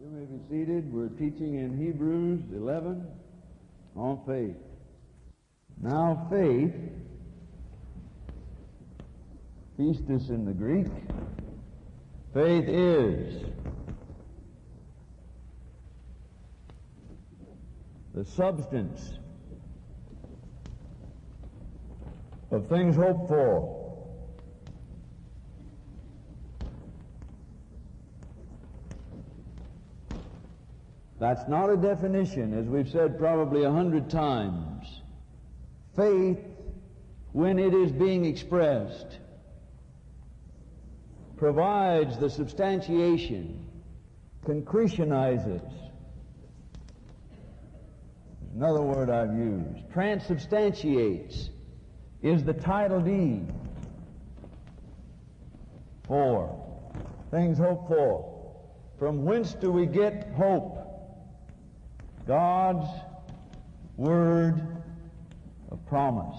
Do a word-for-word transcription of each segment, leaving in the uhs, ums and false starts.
You may be seated. We're teaching in Hebrews eleven on faith. Now faith, pistis in the Greek, faith is the substance of things hoped for, that's not a definition, as we've said probably a hundred times. Faith, when it is being expressed, provides the substantiation, concretionizes. Another word I've used. Transubstantiates is the title deed for things hoped for. From whence do we get hope? God's word of promise.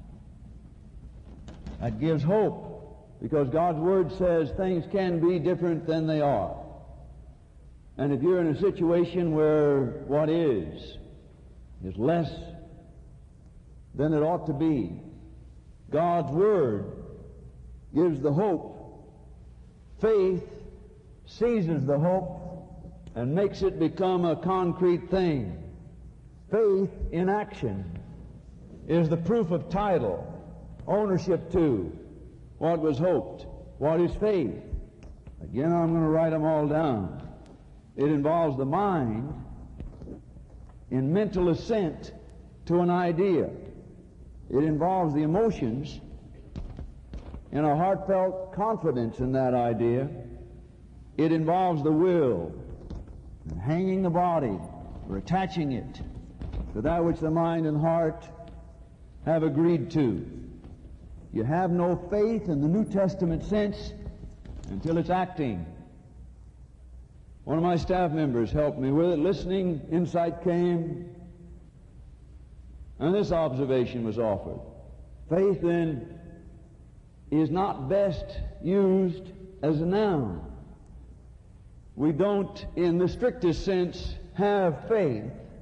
That gives hope, because God's word says things can be different than they are. And if you're in a situation where what is is less than it ought to be, God's word gives the hope. Faith seizes the hope and makes it become a concrete thing. Faith in action is the proof of title, ownership to what was hoped. What is faith? Again, I'm going to write them all down. It involves the mind in mental assent to an idea. It involves the emotions in a heartfelt confidence in that idea. It involves the will, and hanging the body, or attaching it to that which the mind and heart have agreed to. You have no faith in the New Testament sense until it's acting. One of my staff members helped me with it. Listening, insight came, and this observation was offered. Faith, then, is not best used as a noun. We don't, in the strictest sense, have faith,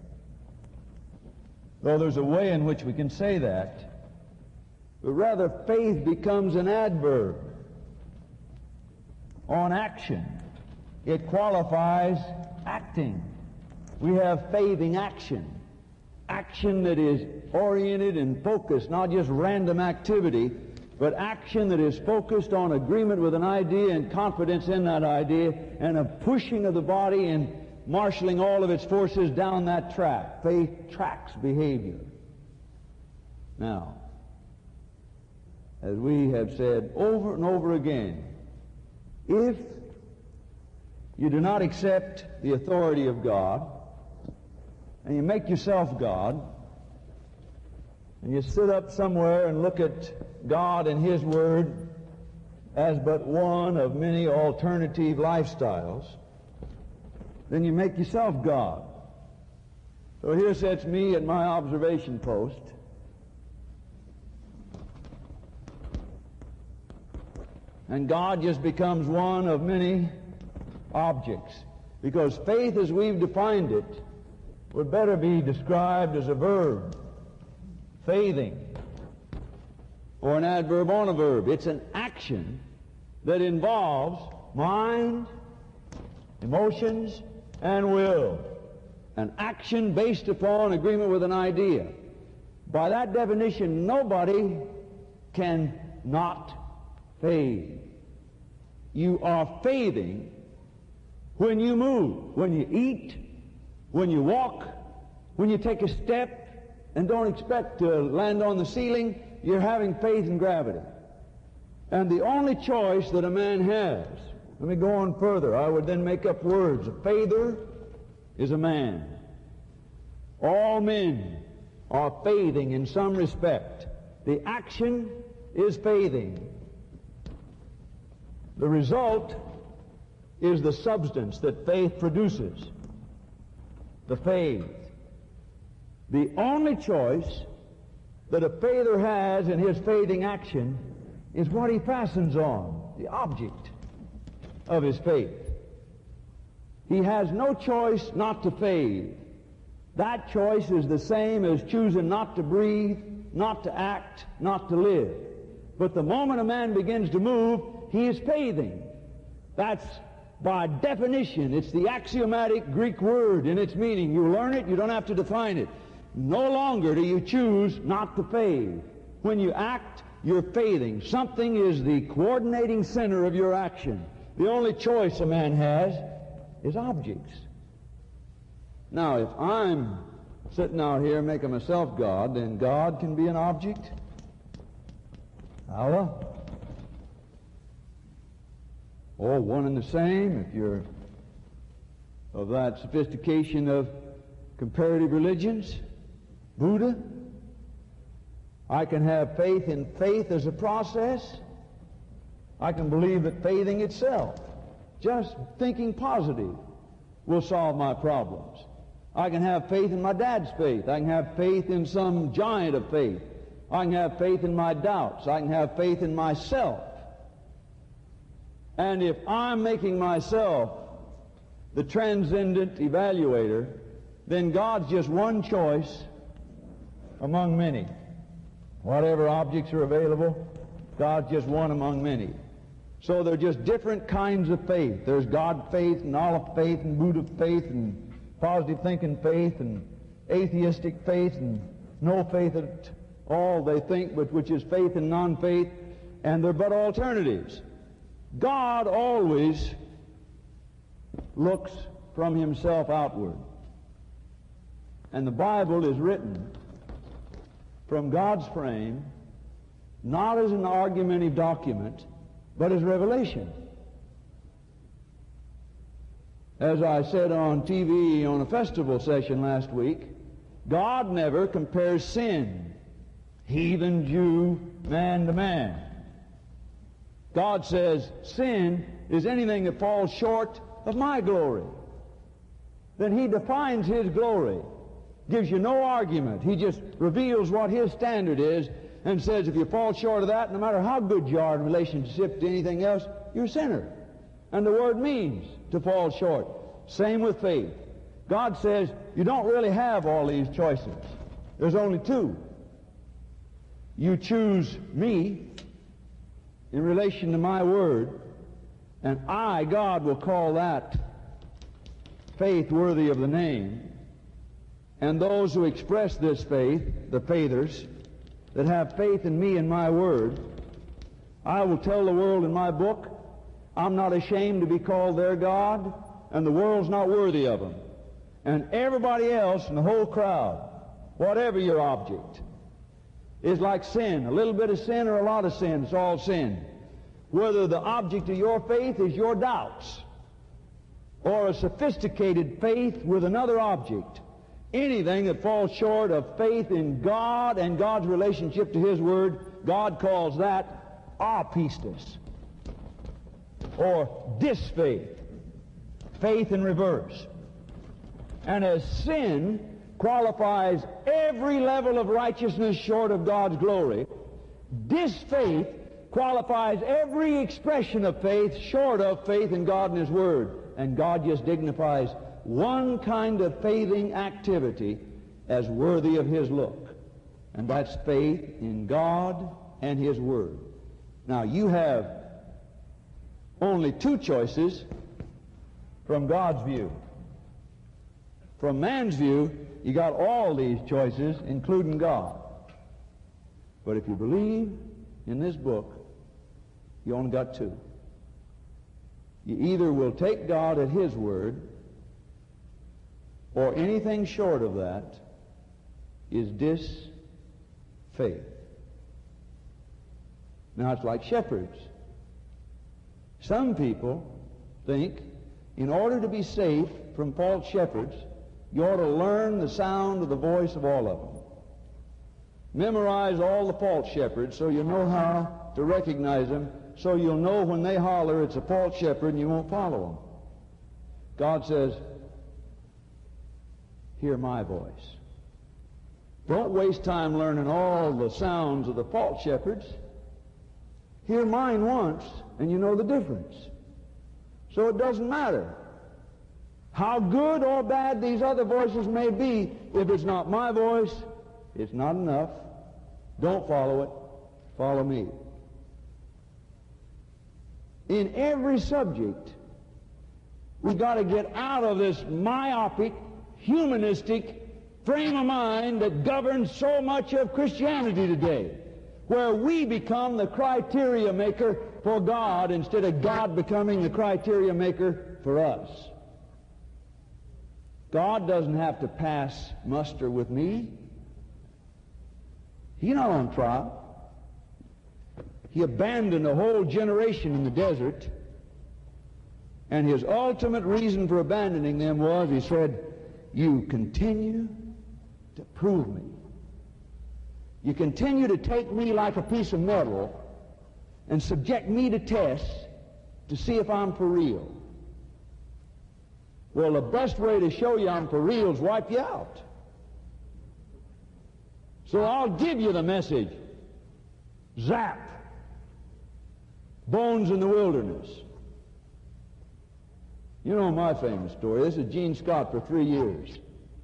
though there's a way in which we can say that, but rather faith becomes an adverb on action. It qualifies acting. We have faithing action. Action that is oriented and focused, not just random activity, but action that is focused on agreement with an idea and confidence in that idea, and a pushing of the body and marshaling all of its forces down that track. Faith tracks behavior. Now, as we have said over and over again, if you do not accept the authority of God, and you make yourself God, and you sit up somewhere and look at God and His Word as but one of many alternative lifestyles, then you make yourself God. So here sits me at my observation post, and God just becomes one of many objects, because faith as we've defined it would better be described as a verb, faithing, or an adverb on a verb. It's an action that involves mind, emotions, and will. An action based upon agreement with an idea. By that definition, nobody can not faith. You are faithing when you move, when you eat, when you walk, when you take a step and don't expect to land on the ceiling. You're having faith in gravity. And the only choice that a man has, let me go on further, I would then make up words. A faither is a man. All men are faithing in some respect. The action is faithing. The result is the substance that faith produces. The faith. The only choice that a faither has in his faithing action is what he fastens on, the object of his faith. He has no choice not to fade. That choice is the same as choosing not to breathe, not to act, not to live. But the moment a man begins to move, he is faithing. That's by definition. It's the axiomatic Greek word in its meaning. You learn it, you don't have to define it. No longer do you choose not to fade. When you act, you're faithing. Something is the coordinating center of your action. The only choice a man has is objects. Now, if I'm sitting out here making myself God, then God can be an object? Allah? Or one and the same, if you're of that sophistication of comparative religions? Buddha? I can have faith in faith as a process. I can believe that faithing itself, just thinking positive, will solve my problems. I can have faith in my dad's faith. I can have faith in some giant of faith. I can have faith in my doubts. I can have faith in myself. And if I'm making myself the transcendent evaluator, then God's just one choice among many. Whatever objects are available, God's just one among many. So they're just different kinds of faith. There's God faith and Allah faith and Buddha faith and positive thinking faith and atheistic faith and no faith at all, they think, but which is faith and non-faith, and they're but alternatives. God always looks from himself outward. And the Bible is written from God's frame, not as an argumentative document, but as revelation. As I said on T V on a festival session last week, God never compares sin, heathen, Jew, man to man. God says sin is anything that falls short of my glory. Then he defines his glory, gives you no argument. He just reveals what his standard is and says if you fall short of that, no matter how good you are in relationship to anything else, you're a sinner. And the word means to fall short. Same with faith. God says you don't really have all these choices. There's only two. You choose me in relation to my word, and I, God, will call that faith worthy of the name. And those who express this faith, the faithers, that have faith in me and my word, I will tell the world in my book, I'm not ashamed to be called their God, and the world's not worthy of them. And everybody else in the whole crowd, whatever your object, is like sin. A little bit of sin or a lot of sin, it's all sin. Whether the object of your faith is your doubts or a sophisticated faith with another object, anything that falls short of faith in God and God's relationship to his word, God calls that apistos, or disfaith, faith in reverse. And as sin qualifies every level of righteousness short of God's glory, disfaith qualifies every expression of faith short of faith in God and his word. And God just dignifies one kind of faithing activity as worthy of his look, and that's faith in God and his word. Now you have only two choices from God's view. From man's view, you got all these choices, including God. But if you believe in this book, you only got two. You either will take God at his word, or anything short of that is disfaith. Now it's like shepherds. Some people think in order to be safe from false shepherds, you ought to learn the sound of the voice of all of them. Memorize all the false shepherds so you know how to recognize them, so you'll know when they holler it's a false shepherd and you won't follow them. God says, hear my voice. Don't waste time learning all the sounds of the false shepherds. Hear mine once and you know the difference. So it doesn't matter How good or bad these other voices may be, if it's not my voice, it's not enough. Don't follow it. Follow me. In every subject, we've got to get out of this myopic, humanistic frame of mind that governs so much of Christianity today, where we become the criteria maker for God instead of God becoming the criteria maker for us. God doesn't have to pass muster with me. He's not on trial. He abandoned a whole generation in the desert, and his ultimate reason for abandoning them was, he said, you continue to prove me. You continue to take me like a piece of metal and subject me to tests to see if I'm for real. Well, the best way to show you I'm for real is wipe you out. So I'll give you the message. Zap. Bones in the wilderness. You know my famous story. This is Gene Scott for three years.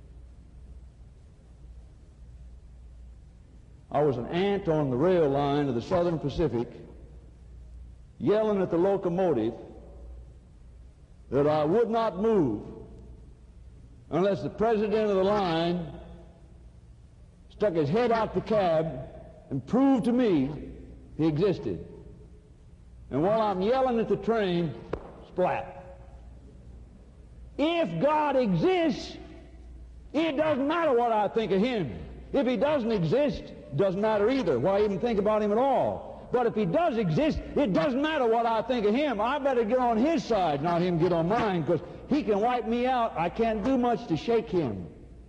I was an ant on the rail line of the Southern Pacific, yelling at the locomotive that I would not move unless the president of the line stuck his head out the cab and proved to me he existed. And while I'm yelling at the train, splat. If God exists, it doesn't matter what I think of him. If he doesn't exist, it doesn't matter either. Why even think about him at all? But if he does exist, it doesn't matter what I think of him. I better get on his side, not him get on mine, because he can wipe me out. I can't do much to shake him.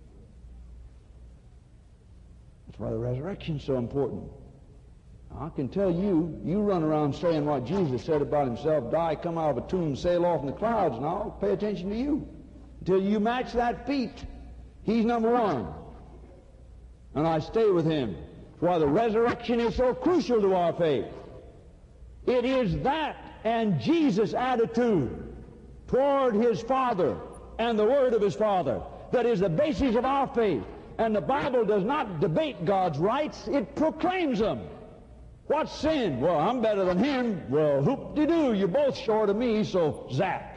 That's why the resurrection's so important. I can tell you, you run around saying what Jesus said about himself, die, come out of a tomb, sail off in the clouds, and I'll pay attention to you. Until you match that feat, he's number one. And I stay with him. That's why the resurrection is so crucial to our faith. It is that and Jesus' attitude toward his Father and the Word of his Father that is the basis of our faith. And the Bible does not debate God's rights, it proclaims them. What's sin? Well, I'm better than him. Well, whoop-de-doo, you're both short of me, so zap.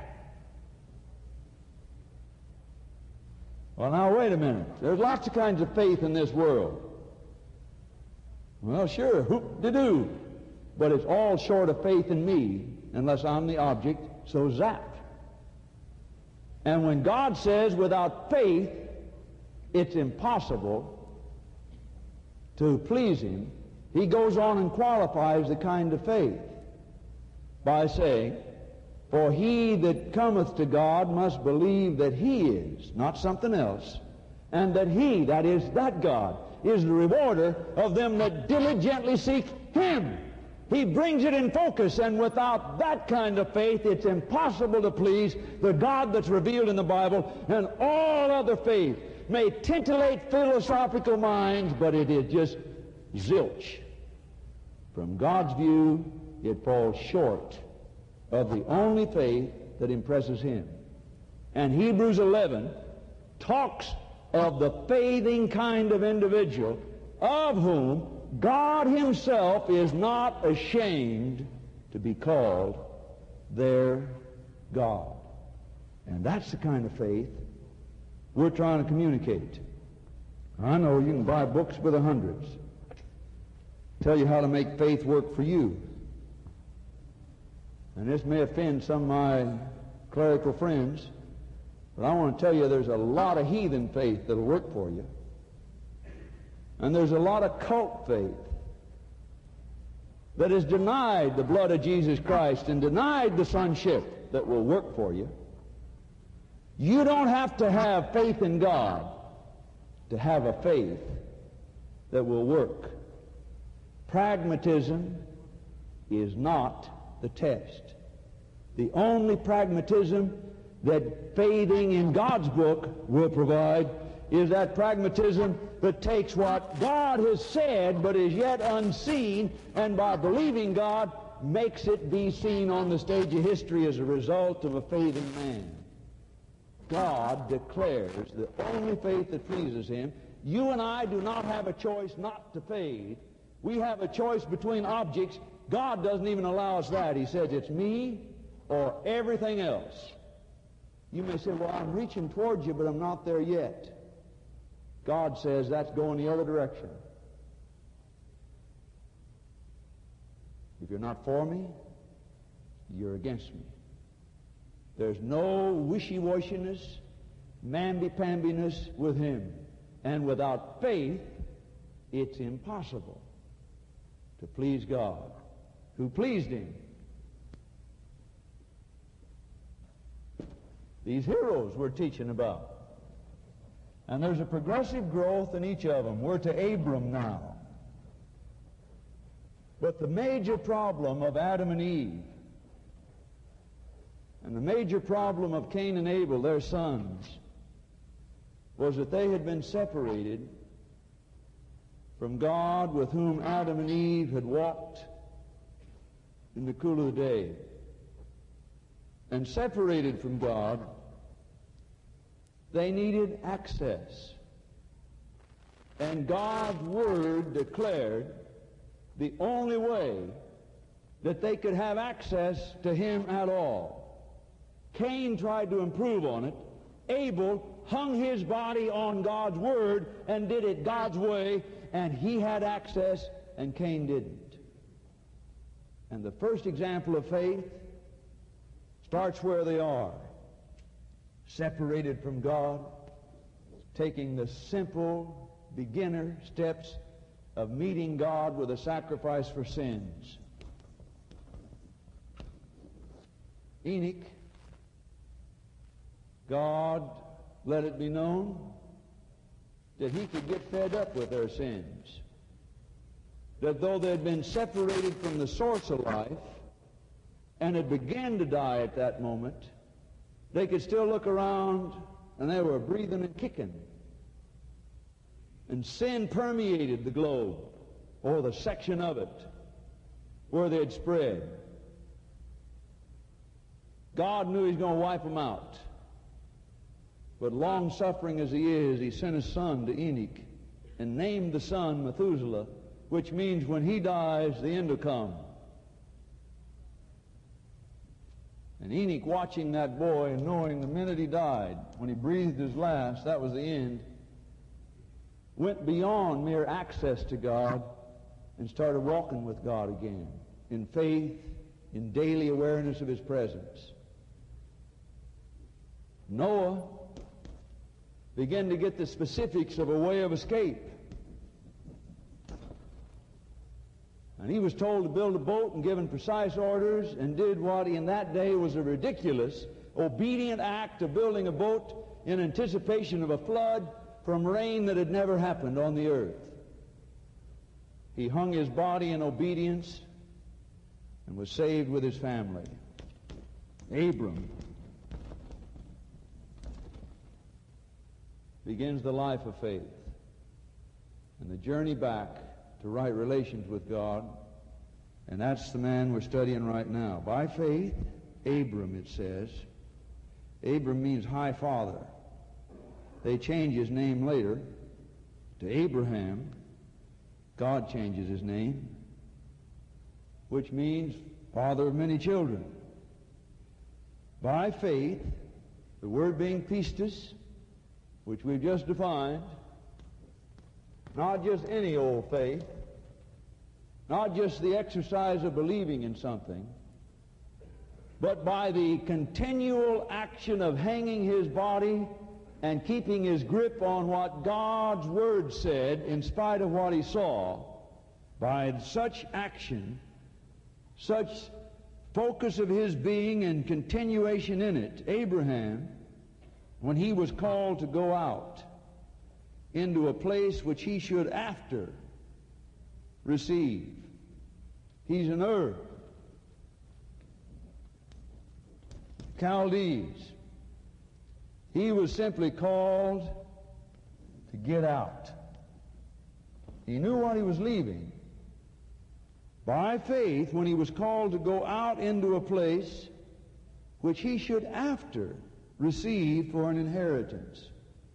Well, now, wait a minute. There's lots of kinds of faith in this world. Well, sure, whoop-de-doo. But it's all short of faith in me unless I'm the object, so zap. And when God says without faith it's impossible to please him, he goes on and qualifies the kind of faith by saying, for he that cometh to God must believe that he is, not something else, and that he, that is, that God, is the rewarder of them that diligently seek him. He brings it in focus, and without that kind of faith, it's impossible to please the God that's revealed in the Bible, and all other faith may titillate philosophical minds, but it is just zilch. From God's view, it falls short of the only faith that impresses him. And Hebrews eleven talks of the faithing kind of individual of whom God himself is not ashamed to be called their God. And that's the kind of faith we're trying to communicate. I know you can buy books by the hundreds, tell you how to make faith work for you. And this may offend some of my clerical friends, but I want to tell you there's a lot of heathen faith that'll work for you. And there's a lot of cult faith that has denied the blood of Jesus Christ and denied the sonship that will work for you. You don't have to have faith in God to have a faith that will work. Pragmatism is not the test. The only pragmatism that faithing in God's book will provide is that pragmatism that takes what God has said but is yet unseen, and by believing God makes it be seen on the stage of history as a result of a faith in man. God declares the only faith that pleases Him. You and I do not have a choice not to fade. We have a choice between objects. God doesn't even allow us that. He says it's me or everything else. You may say, well, I'm reaching towards you, but I'm not there yet. God says that's going the other direction. If you're not for me, you're against me. There's no wishy-washiness, mamby-pambiness with Him. And without faith, it's impossible to please God, who pleased Him. These heroes we're teaching about. And there's a progressive growth in each of them. We're to Abram now. But the major problem of Adam and Eve, and the major problem of Cain and Abel, their sons, was that they had been separated from God, with whom Adam and Eve had walked in the cool of the day. And separated from God, they needed access. And God's Word declared the only way that they could have access to Him at all. Cain tried to improve on it. Abel hung his body on God's Word and did it God's way, and he had access, and Cain didn't. And the first example of faith starts where they are, separated from God, taking the simple beginner steps of meeting God with a sacrifice for sins. Enoch, God let it be known that he could get fed up with their sins. That though they had been separated from the source of life and had begun to die at that moment, they could still look around and they were breathing and kicking. And sin permeated the globe, or the section of it where they had spread. God knew He was going to wipe them out. But long-suffering as He is, He sent His son to Enoch and named the son Methuselah, which means when he dies, the end will come. And Enoch, watching that boy and knowing the minute he died, when he breathed his last, that was the end, went beyond mere access to God and started walking with God again in faith, in daily awareness of His presence. Noah began to get the specifics of a way of escape. And he was told to build a boat and given precise orders, and did what in that day was a ridiculous, obedient act of building a boat in anticipation of a flood from rain that had never happened on the earth. He hung his body in obedience and was saved with his family. Abram begins the life of faith and the journey back to right relations with God, and that's the man we're studying right now. By faith, Abram, it says. Abram means high father. They change his name later to Abraham. God changes his name, which means father of many children. By faith, the word being pistis, which we've just defined, not just any old faith, not just the exercise of believing in something, but by the continual action of hanging his body and keeping his grip on what God's Word said in spite of what he saw. By such action, such focus of his being and continuation in it, Abraham, when he was called to go out into a place which he should after receive. He's an Ur, Chaldees. He was simply called to get out. He knew what he was leaving. By faith, when he was called to go out into a place which he should after receive for an inheritance.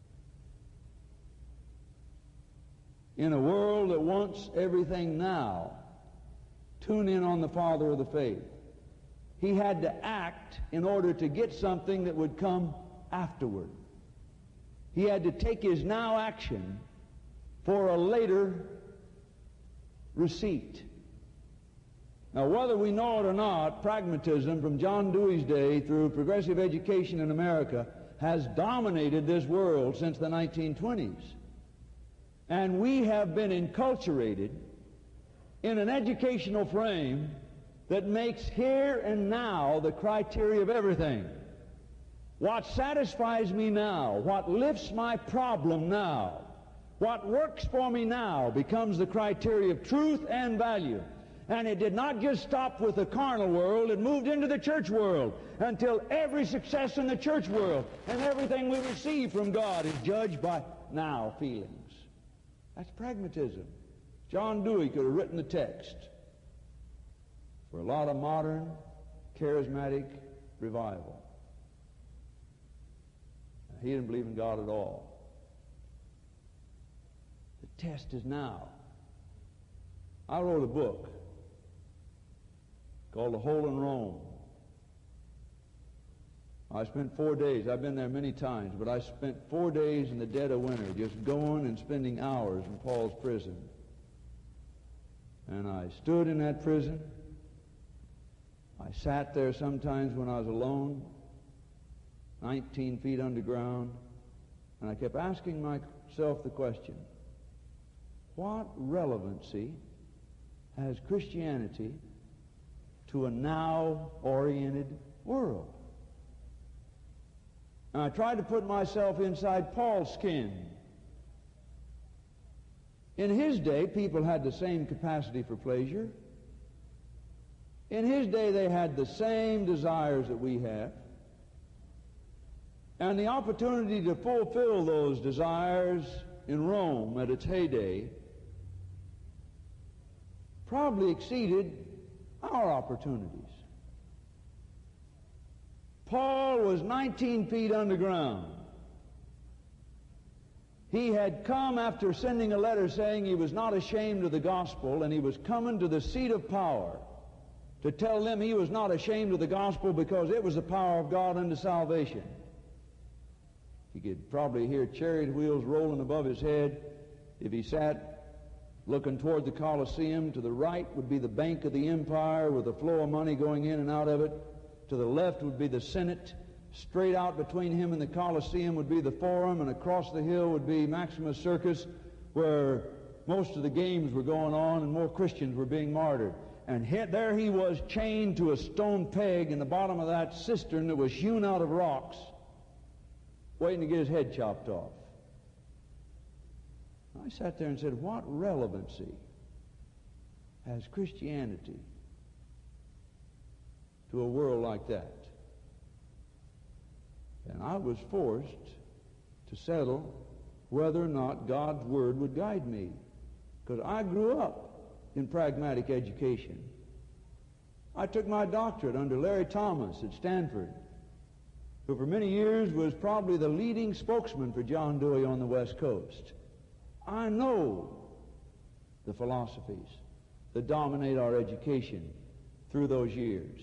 In a world that wants everything now, tune in on the father of the faith. He had to act in order to get something that would come afterward. He had to take his now action for a later receipt. Now, whether we know it or not, pragmatism from John Dewey's day through progressive education in America has dominated this world since the nineteen twenties. And we have been enculturated in an educational frame that makes here and now the criteria of everything. What satisfies me now, what lifts my problem now, what works for me now becomes the criteria of truth and value. And it did not just stop with the carnal world, it moved into the church world until every success in the church world and everything we receive from God is judged by now feelings. That's pragmatism. John Dewey could have written the text for a lot of modern, charismatic revival. He didn't believe in God at all. The test is now. I wrote a book called The Hole in Rome. I spent four days. I've been there many times, but I spent four days in the dead of winter just going and spending hours in Paul's prison. And I stood in that prison. I sat there sometimes when I was alone, nineteen feet underground, and I kept asking myself the question, what relevancy has Christianity to a now-oriented world? And I tried to put myself inside Paul's skin. In his day, people had the same capacity for pleasure. In his day, they had the same desires that we have. And the opportunity to fulfill those desires in Rome at its heyday probably exceeded our opportunities. Paul was nineteen feet underground. He had come after sending a letter saying he was not ashamed of the gospel, and he was coming to the seat of power to tell them he was not ashamed of the gospel because it was the power of God unto salvation. He could probably hear chariot wheels rolling above his head if he sat looking toward the Colosseum. To the right would be the Bank of the Empire with a flow of money going in and out of it. To the left would be the Senate. Straight out between him and the Colosseum would be the Forum, and across the hill would be Maximus Circus, where most of the games were going on and more Christians were being martyred. And he, there he was, chained to a stone peg in the bottom of that cistern that was hewn out of rocks, waiting to get his head chopped off. I sat there and said, what relevancy has Christianity to a world like that? And I was forced to settle whether or not God's Word would guide me, because I grew up in pragmatic education. I took my doctorate under Larry Thomas at Stanford, who for many years was probably the leading spokesman for John Dewey on the West Coast. I know the philosophies that dominate our education through those years.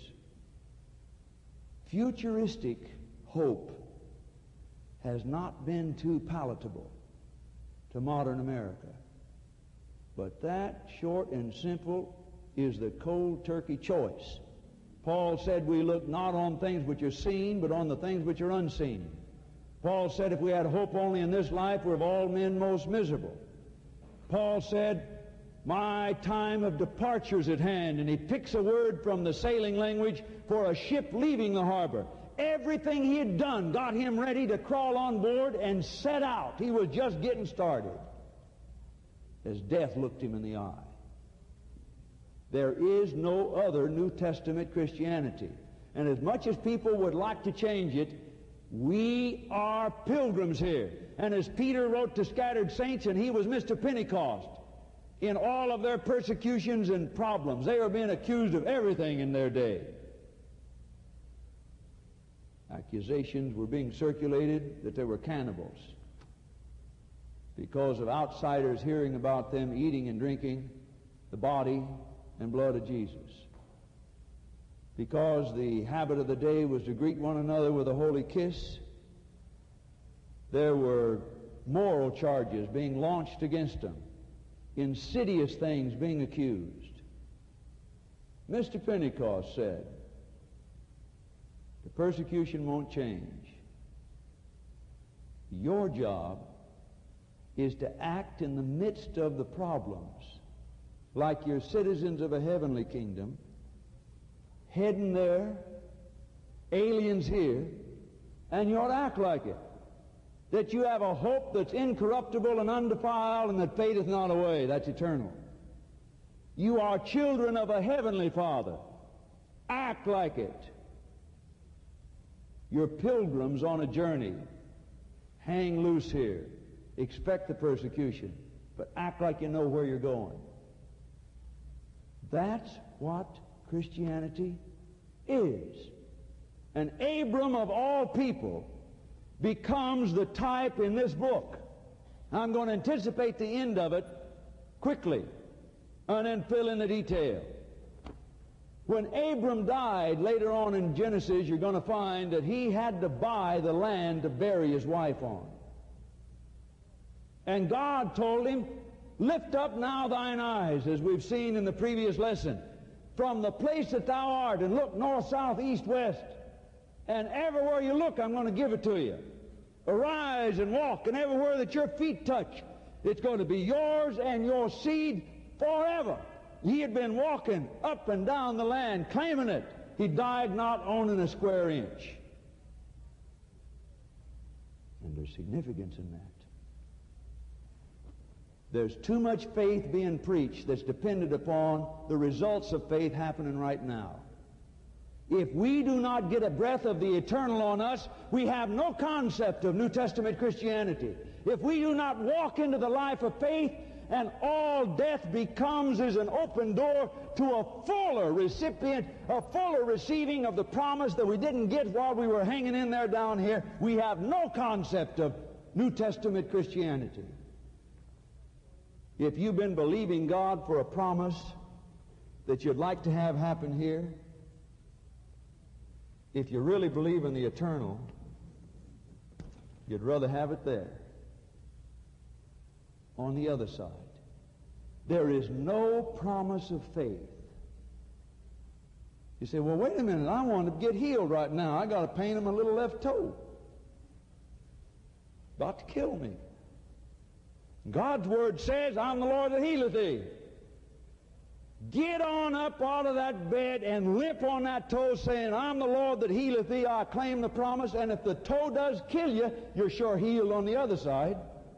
Futuristic hope has not been too palatable to modern America. But that, short and simple, is the cold turkey choice. Paul said we look not on things which are seen, but on the things which are unseen. Paul said if we had hope only in this life, we're of all men most miserable. Paul said, my time of departure is at hand, and he picks a word from the sailing language for a ship leaving the harbor. Everything he had done got him ready to crawl on board and set out. He was just getting started as death looked him in the eye. There is no other New Testament Christianity. And as much as people would like to change it, we are pilgrims here. And as Peter wrote to scattered saints, and he was Mister Pentecost, in all of their persecutions and problems, they were being accused of everything in their day. Now Accusations were being circulated that they were cannibals because of outsiders hearing about them eating and drinking the body and blood of Jesus. Because the habit of the day was to greet one another with a holy kiss, there were moral charges being launched against them, insidious things being accused. Mister Pentecost said, the persecution won't change. Your job is to act in the midst of the problems like you're citizens of a heavenly kingdom, heading there, aliens here, and you ought to act like it. That you have a hope that's incorruptible and undefiled and that fadeth not away. That's eternal. You are children of a heavenly Father. Act like it. You're pilgrims on a journey. Hang loose here. Expect the persecution, but act like you know where you're going. That's what Christianity is. And Abram of all people becomes the type in this book. I'm going to anticipate the end of it quickly and then fill in the detail. When Abram died, later on in Genesis, you're going to find that he had to buy the land to bury his wife on. And God told him, lift up now thine eyes, as we've seen in the previous lesson, from the place that thou art, and look north, south, east, west. And everywhere you look, I'm going to give it to you. Arise and walk, and everywhere that your feet touch, it's going to be yours and your seed forever. He had been walking up and down the land, claiming it. He died not owning a square inch. And there's significance in that. There's too much faith being preached that's dependent upon the results of faith happening right now. If we do not get a breath of the eternal on us, we have no concept of New Testament Christianity. If we do not walk into the life of faith, and all death becomes is an open door to a fuller recipient, a fuller receiving of the promise that we didn't get while we were hanging in there down here, we have no concept of New Testament Christianity. If you've been believing God for a promise that you'd like to have happen here, if you really believe in the eternal, you'd rather have it there, on the other side. There is no promise of faith. You say, well, wait a minute, I want to get healed right now. I got a pain in my little left toe. About to kill me. God's word says, I'm the Lord that healeth thee. Get on up out of that bed and limp on that toe saying, I'm the Lord that healeth thee. I claim the promise. And if the toe does kill you, you're sure healed on the other side.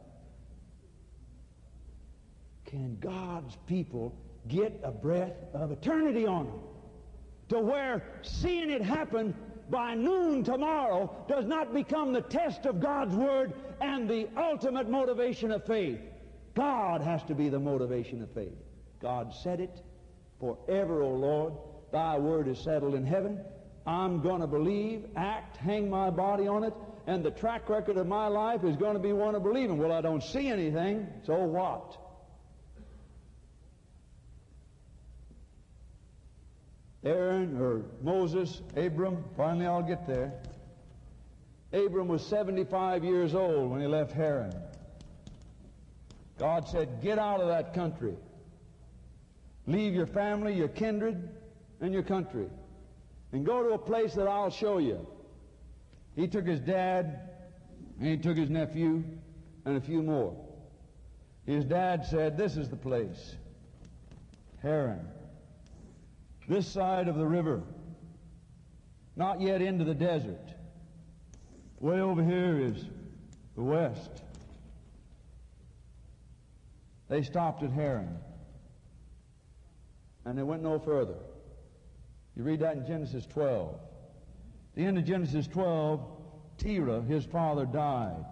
Can God's people get a breath of eternity on them? To where seeing it happen by noon tomorrow does not become the test of God's word and the ultimate motivation of faith. God has to be the motivation of faith. God said it. Forever, O Lord, thy word is settled in heaven. I'm going to believe, act, hang my body on it, and the track record of my life is going to be one of believing. Well, I don't see anything, so what? Aaron, or Moses, Abram, finally I'll get there. Abram was seventy-five years old when he left Haran. God said, get out of that country. Leave your family, your kindred, and your country, and go to a place that I'll show you. He took his dad, and he took his nephew, and a few more. His dad said, this is the place, Haran. This side of the river, not yet into the desert. Way over here is the west. They stopped at Haran, and they went no further. You read that in Genesis twelve. At the end of Genesis twelve, Terah, his father, died.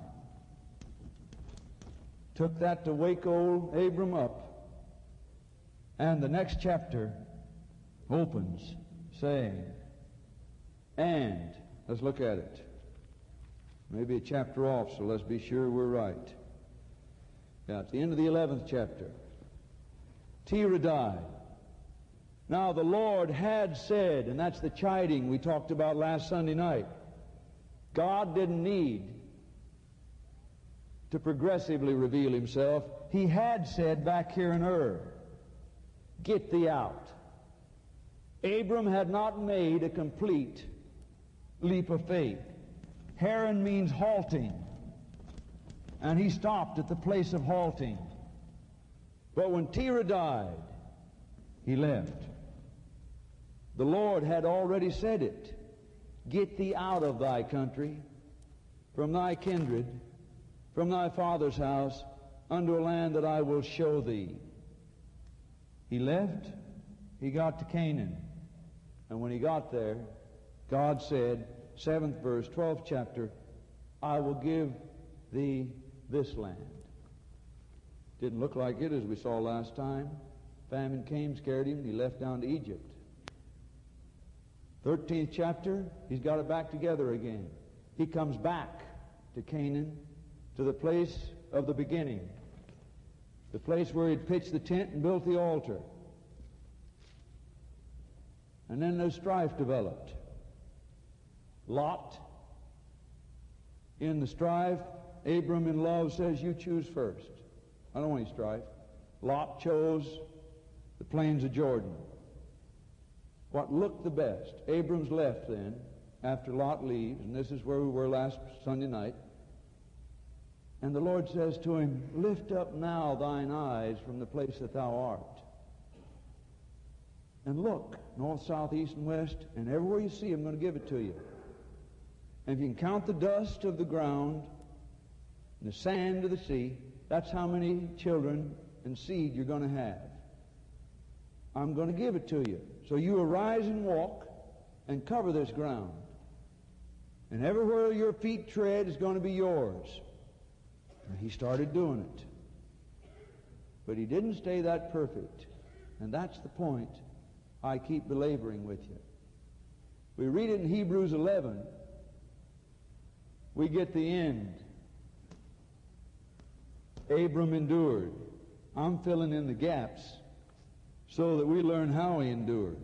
Took that to wake old Abram up. And the next chapter opens saying, and Let's look at it. Maybe a chapter off, so let's be sure we're right. Yeah, at the end of the eleventh chapter. Terah died. Now the Lord had said, and that's the chiding we talked about last Sunday night. God didn't need to progressively reveal Himself. He had said back here in Ur, get thee out. Abram had not made a complete leap of faith. Haran means halting, and he stopped at the place of halting. But when Terah died, he left. The Lord had already said it. Get thee out of thy country, from thy kindred, from thy father's house, unto a land that I will show thee. He left, he got to Canaan. And when he got there, God said, seventh verse, twelfth chapter, I will give thee this land. Didn't look like it, as we saw last time. Famine came, scared him, and he left down to Egypt. thirteenth chapter, he's got it back together again. He comes back to Canaan, to the place of the beginning, the place where he'd pitched the tent and built the altar. And then there's strife developed. Lot, in the strife, Abram in love says, you choose first. I don't want any strife. Lot chose the plains of Jordan. What looked the best. Abram's left then, after Lot leaves, and this is where we were last Sunday night. And the Lord says to him, lift up now thine eyes from the place that thou art. And look, north, south, east, and west, and everywhere you see, I'm going to give it to you. And if you can count the dust of the ground and the sand of the sea, that's how many children and seed you're going to have. I'm going to give it to you. So you arise and walk and cover this ground. And everywhere your feet tread is going to be yours. And he started doing it. But he didn't stay that perfect. And that's the point I keep belaboring with you. We read it in Hebrews eleven. We get the end. Abram endured. I'm filling in the gaps so that we learn how he endured.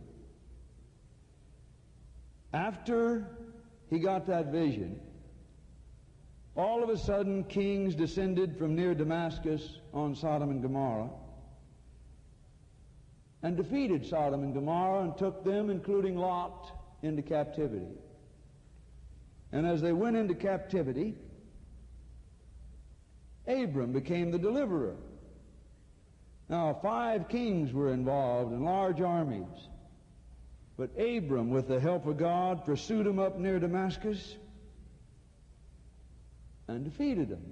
After he got that vision, all of a sudden kings descended from near Damascus on Sodom and Gomorrah and defeated Sodom and Gomorrah and took them, including Lot, into captivity. And as they went into captivity, Abram became the deliverer. Now, five kings were involved in large armies. But Abram, with the help of God, pursued them up near Damascus and defeated them.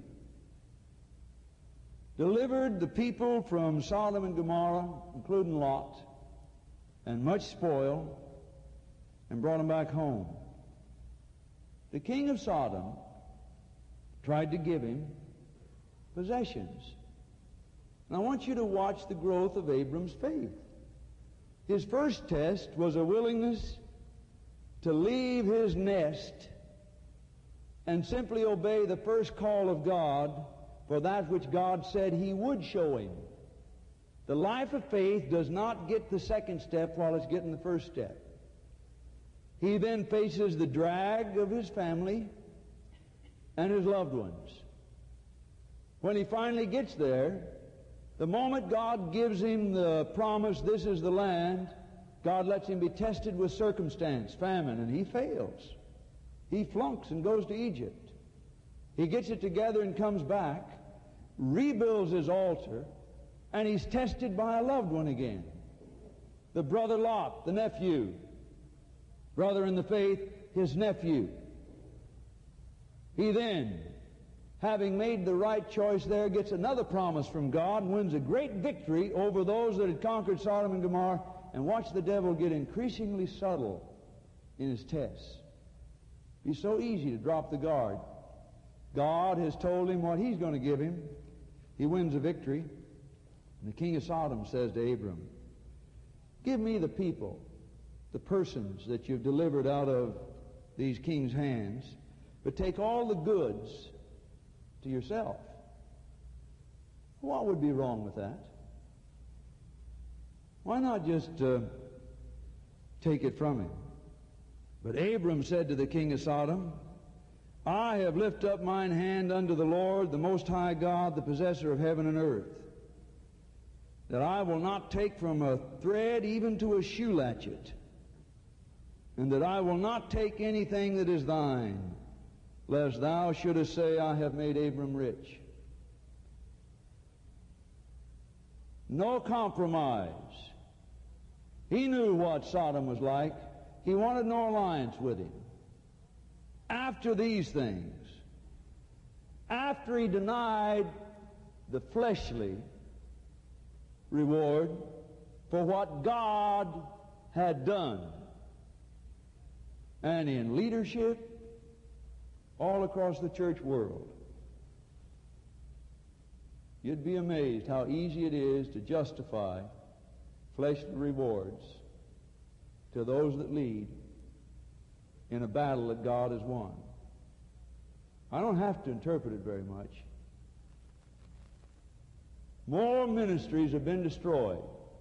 Delivered the people from Sodom and Gomorrah, including Lot, and much spoil, and brought them back home. The king of Sodom tried to give him possessions. And I want you to watch the growth of Abram's faith. His first test was a willingness to leave his nest and simply obey the first call of God for that which God said He would show him. The life of faith does not get the second step while it's getting the first step. He then faces the drag of his family and his loved ones. When he finally gets there, the moment God gives him the promise, this is the land, God lets him be tested with circumstance, famine, and he fails. He flunks and goes to Egypt. He gets it together and comes back, rebuilds his altar, and he's tested by a loved one again. The brother Lot, the nephew, brother in the faith, his nephew. He then, having made the right choice there, gets another promise from God and wins a great victory over those that had conquered Sodom and Gomorrah. And watch the devil get increasingly subtle in his tests. It's so easy to drop the guard. God has told him what He's going to give him. He wins a victory. And the king of Sodom says to Abram, give me the people, the persons that you've delivered out of these kings' hands, but take all the goods to yourself. What would be wrong with that? Why not just uh, take it from him? But Abram said to the king of Sodom, I have lifted up mine hand unto the Lord, the Most High God, the possessor of heaven and earth, that I will not take from a thread even to a shoe latchet, and that I will not take anything that is thine, lest thou shouldest say, I have made Abram rich. No compromise. He knew what Sodom was like. He wanted no alliance with him. After these things, after he denied the fleshly reward for what God had done, and in leadership all across the church world, you'd be amazed how easy it is to justify fleshly rewards to those that lead in a battle that God has won. I don't have to interpret it very much. More ministries have been destroyed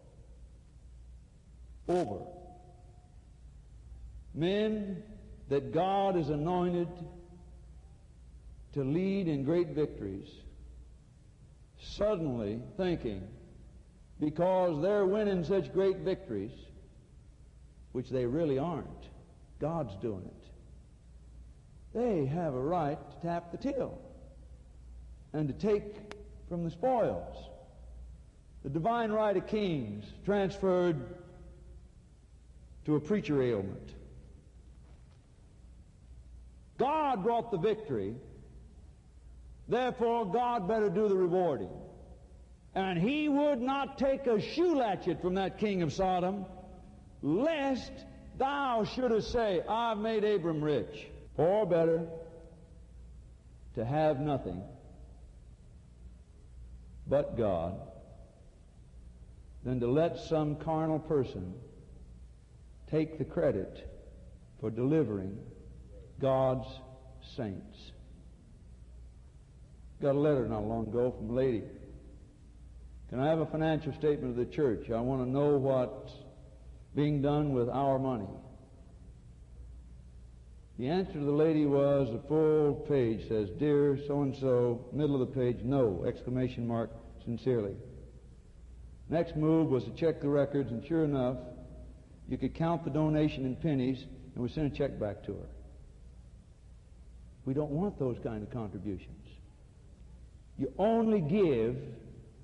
over men that God has anointed to lead in great victories, suddenly thinking, because they're winning such great victories, which they really aren't, God's doing it, they have a right to tap the till and to take from the spoils. The divine right of kings transferred to a preacher ailment. God brought the victory, therefore God better do the rewarding. And he would not take a shoe latchet from that king of Sodom, lest thou shouldest say, I've made Abram rich. Or better, to have nothing but God than to let some carnal person take the credit for delivering God's saints. Got a letter not long ago from a lady. Can I have a financial statement of the church? I want to know what's being done with our money. The answer to the lady was, a full page says, Dear so-and-so, middle of the page, no, exclamation mark, sincerely. Next move was to check the records, and sure enough, you could count the donation in pennies, and we sent a check back to her. We don't want those kind of contributions. You only give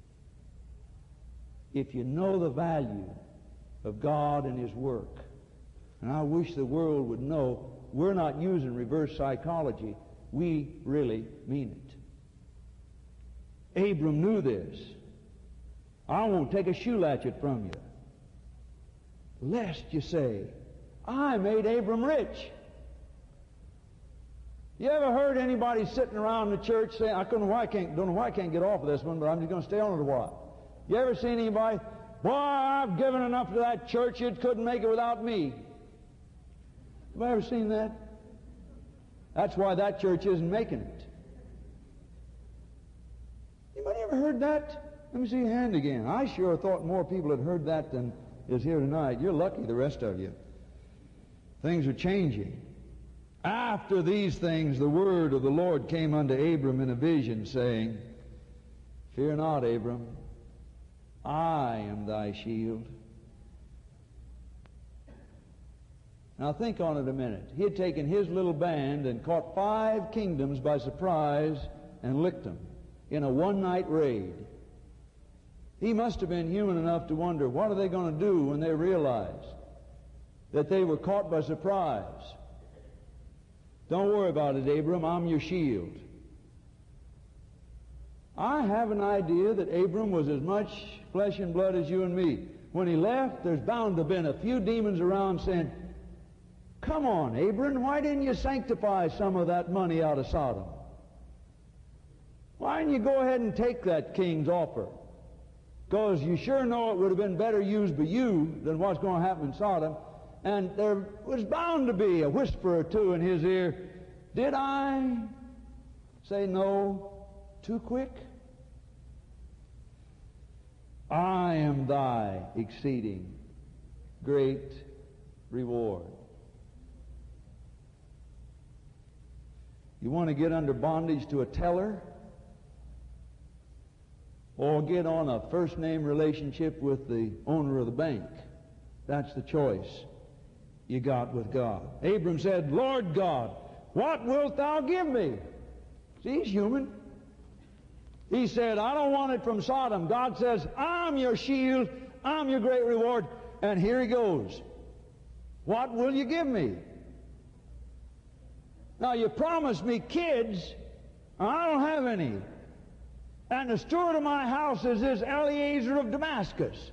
if you know the value of God and His work. And I wish the world would know we're not using reverse psychology. We really mean it. Abram knew this. I won't take a shoe latchet from you, lest you say, I made Abram rich. You ever heard anybody sitting around the church saying, I don't know why I can't, don't know why I can't get off of this one, but I'm just going to stay on it a while. You ever seen anybody, boy, I've given enough to that church, it couldn't make it without me. Have I ever seen that? That's why that church isn't making it. Anybody ever heard that? Let me see your hand again. I sure thought more people had heard that than is here tonight. You're lucky, the rest of you. Things are changing. After these things, the word of the Lord came unto Abram in a vision, saying, Fear not, Abram, I am thy shield. Now think on it a minute. He had taken his little band and caught five kingdoms by surprise and licked them in a one-night raid. He must have been human enough to wonder, what are they going to do when they realize that they were caught by surprise? Don't worry about it, Abram. I'm your shield. I have an idea that Abram was as much flesh and blood as you and me. When he left, there's bound to have been a few demons around saying, Come on, Abram, why didn't you sanctify some of that money out of Sodom? Why didn't you go ahead and take that king's offer? Because you sure know it would have been better used by you than what's going to happen in Sodom. And there was bound to be a whisper or two in his ear. Did I say no too quick? I am thy exceeding great reward. You want to get under bondage to a teller? Or get on a first-name relationship with the owner of the bank? That's the choice you got with God. Abram said, Lord God, what wilt thou give me? See, he's human. He said, I don't want it from Sodom. God says, I'm your shield, I'm your great reward. And here he goes. What will you give me? Now, you promised me kids, and I don't have any. And the steward of my house is this Eliezer of Damascus.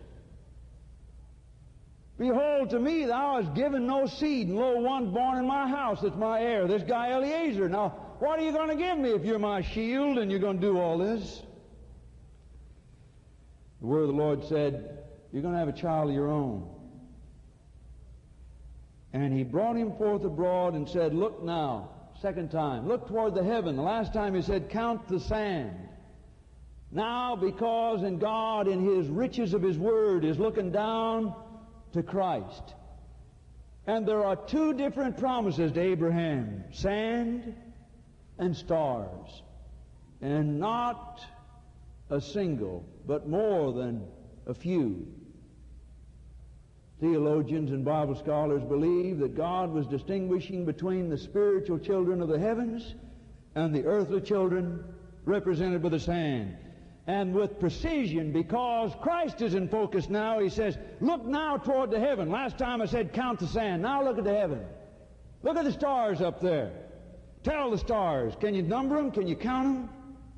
Behold, to me thou hast given no seed, and lo, one born in my house that's my heir, this guy Eliezer. Now, what are you going to give me if you're my shield and you're going to do all this? The word of the Lord said, you're going to have a child of your own. And he brought him forth abroad and said, look now, second time, look toward the heaven. The last time he said, count the sand. Now, because in God, in His riches of His Word, is looking down to Christ. And there are two different promises to Abraham, sand and stars. And not a single, but more than a few. Theologians and Bible scholars believe that God was distinguishing between the spiritual children of the heavens and the earthly children represented by the sand. And with precision, because Christ is in focus now, he says, look now toward the heaven. Last time I said count the sand. Now look at the heaven. Look at the stars up there. Tell the stars. Can you number them? Can you count them?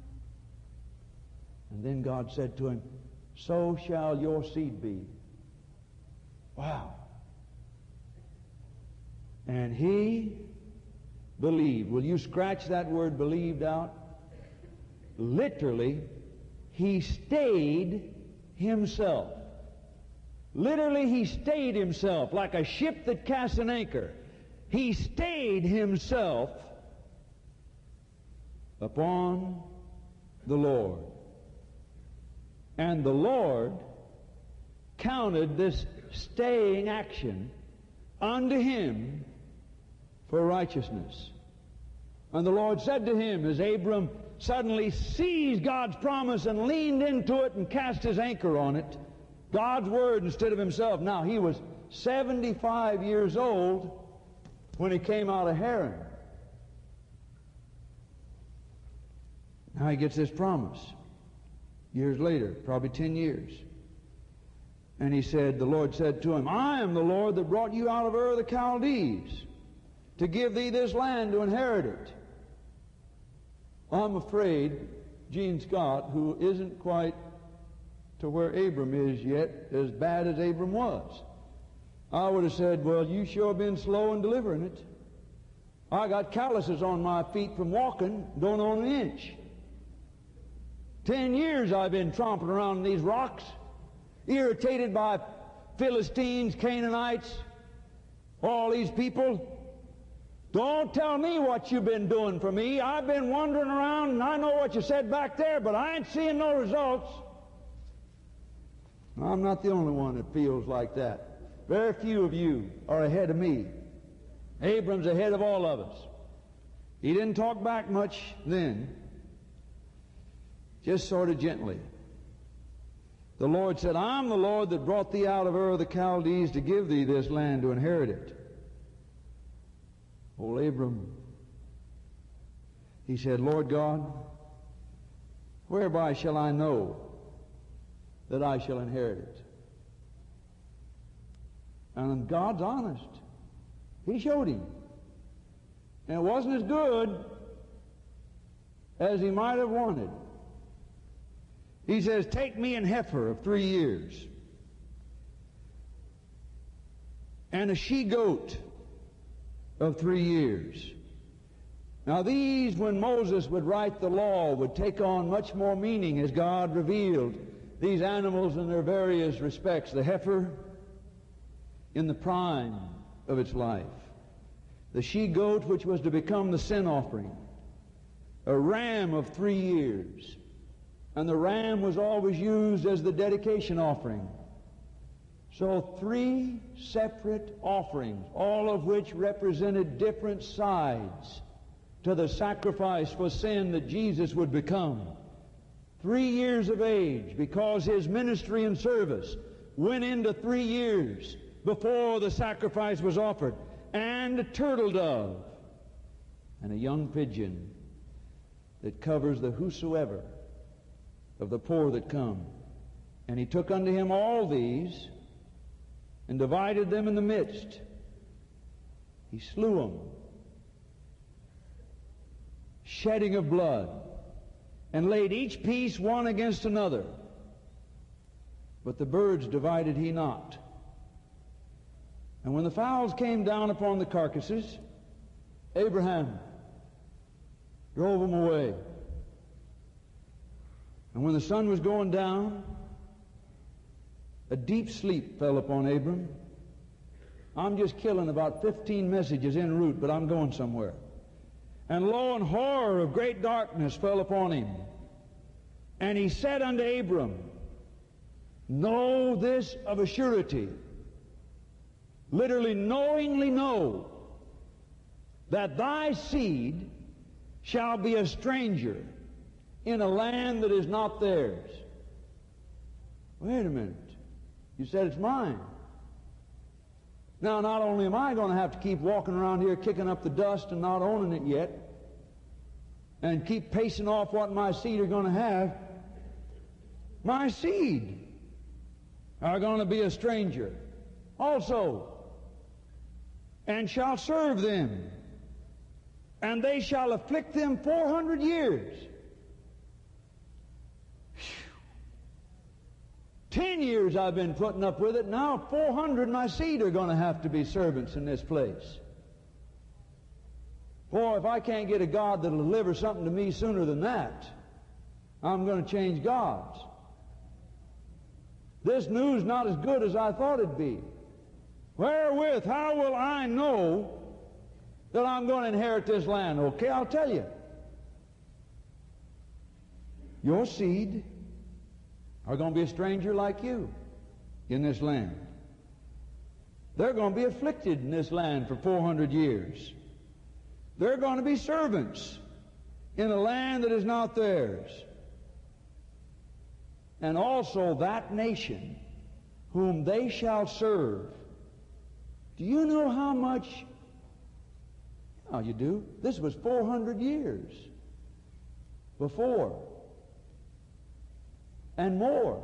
And then God said to him, so shall your seed be. Wow. And he believed. Will you scratch that word believed out? Literally, he stayed himself. Literally, he stayed himself like a ship that casts an anchor. He stayed himself upon the Lord. And the Lord counted this staying action unto him for righteousness. And the Lord said to him, as Abram suddenly seized God's promise and leaned into it and cast his anchor on it, God's word instead of himself. Now, he was seventy-five years old when he came out of Haran. Now he gets this promise. Years later, probably ten years. And he said, the Lord said to him, I am the Lord that brought you out of Ur of the Chaldees to give thee this land to inherit it. I'm afraid Gene Scott, who isn't quite to where Abram is yet, as bad as Abram was, I would have said, well, you sure been slow in delivering it. I got calluses on my feet from walking, don't own an inch. Ten years I've been tromping around in these rocks, irritated by Philistines, Canaanites, all these people. Don't tell me what you've been doing for me. I've been wandering around and I know what you said back there, but I ain't seeing no results. I'm not the only one that feels like that. Very few of you are ahead of me. Abram's ahead of all of us. He didn't talk back much then, just sort of gently. The Lord said, I'm the Lord that brought thee out of Ur of the Chaldees to give thee this land to inherit it. Old Abram, he said, Lord God, whereby shall I know that I shall inherit it? And God's honest. He showed him. And it wasn't as good as he might have wanted. He says, take me an heifer of three years and a she-goat of three years. Now these, when Moses would write the law, would take on much more meaning as God revealed these animals in their various respects. The heifer in the prime of its life. The she-goat, which was to become the sin offering. A ram of three years. And the ram was always used as the dedication offering. So three separate offerings, all of which represented different sides to the sacrifice for sin that Jesus would become. Three years of age, because his ministry and service went into three years before the sacrifice was offered. And a turtle dove, and a young pigeon that covers the whosoever of the poor that come. And he took unto him all these, and divided them in the midst. He slew them, shedding of blood, and laid each piece one against another. But the birds divided he not. And when the fowls came down upon the carcasses, Abraham drove them away. And when the sun was going down, a deep sleep fell upon Abram. I'm just killing about fifteen messages en route, but I'm going somewhere. And lo, and horror of great darkness fell upon him. And he said unto Abram, Know this of a surety, literally knowingly know, that thy seed shall be a stranger in a land that is not theirs. Wait a minute. You said it's mine. Now, not only am I going to have to keep walking around here kicking up the dust and not owning it yet, and keep pacing off what my seed are going to have, my seed are going to be a stranger also, and shall serve them, and they shall afflict them four hundred years. Ten years I've been putting up with it. Now four hundred my seed are going to have to be servants in this place. Boy, if I can't get a God that'll deliver something to me sooner than that, I'm going to change gods. This news not as good as I thought it'd be. Wherewith, how will I know that I'm going to inherit this land? Okay, I'll tell you. Your seed are going to be a stranger like you in this land. They're going to be afflicted in this land for four hundred years. They're going to be servants in a land that is not theirs. And also that nation whom they shall serve. Do you know how much? Oh, you do. This was four hundred years before. And more.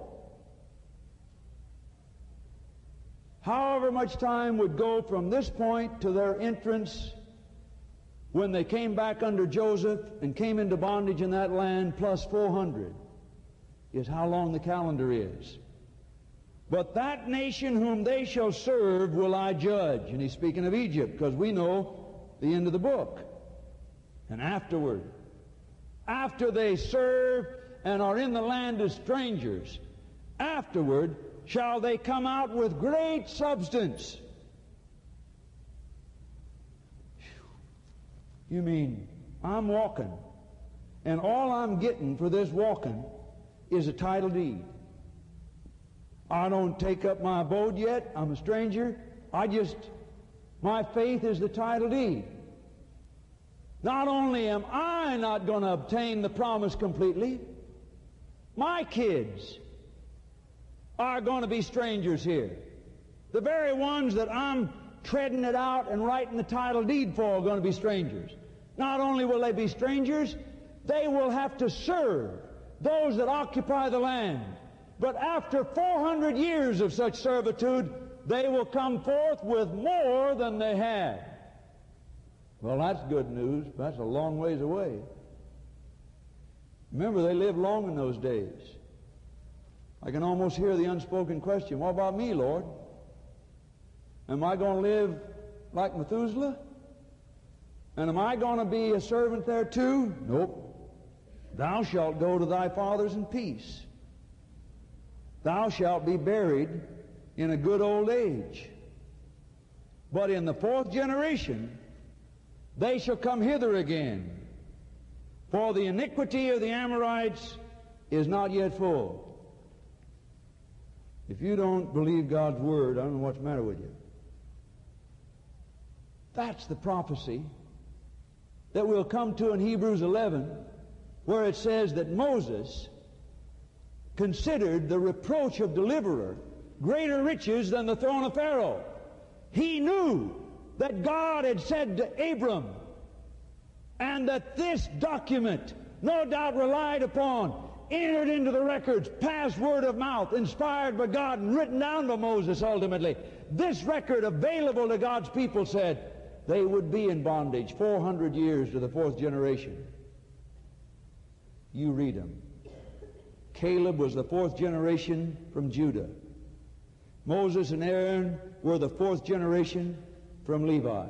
However much time would go from this point to their entrance when they came back under Joseph and came into bondage in that land, plus four hundred, is how long the calendar is. But that nation whom they shall serve will I judge. And he's speaking of Egypt, because we know the end of the book. And afterward, after they serve and are in the land as strangers, afterward shall they come out with great substance. You mean, I'm walking, and all I'm getting for this walking is a title deed. I don't take up my abode yet. I'm a stranger. I just, my faith is the title deed. Not only am I not going to obtain the promise completely, my kids are going to be strangers here. The very ones that I'm treading it out and writing the title deed for are going to be strangers. Not only will they be strangers, they will have to serve those that occupy the land. But after four hundred years of such servitude, they will come forth with more than they had. Well, that's good news. That's a long ways away. Remember, they lived long in those days. I can almost hear the unspoken question, what about me, Lord? Am I going to live like Methuselah? And am I going to be a servant there too? Nope. Thou shalt go to thy fathers in peace. Thou shalt be buried in a good old age. But in the fourth generation they shall come hither again, for the iniquity of the Amorites is not yet full. If you don't believe God's Word, I don't know what's the matter with you. That's the prophecy that we'll come to in Hebrews eleven, where it says that Moses considered the reproach of deliverer greater riches than the throne of Pharaoh. He knew that God had said to Abram, and that this document, no doubt relied upon, entered into the records, passed word of mouth, inspired by God, and written down by Moses ultimately. This record available to God's people said they would be in bondage four hundred years to the fourth generation. You read them. Caleb was the fourth generation from Judah. Moses and Aaron were the fourth generation from Levi.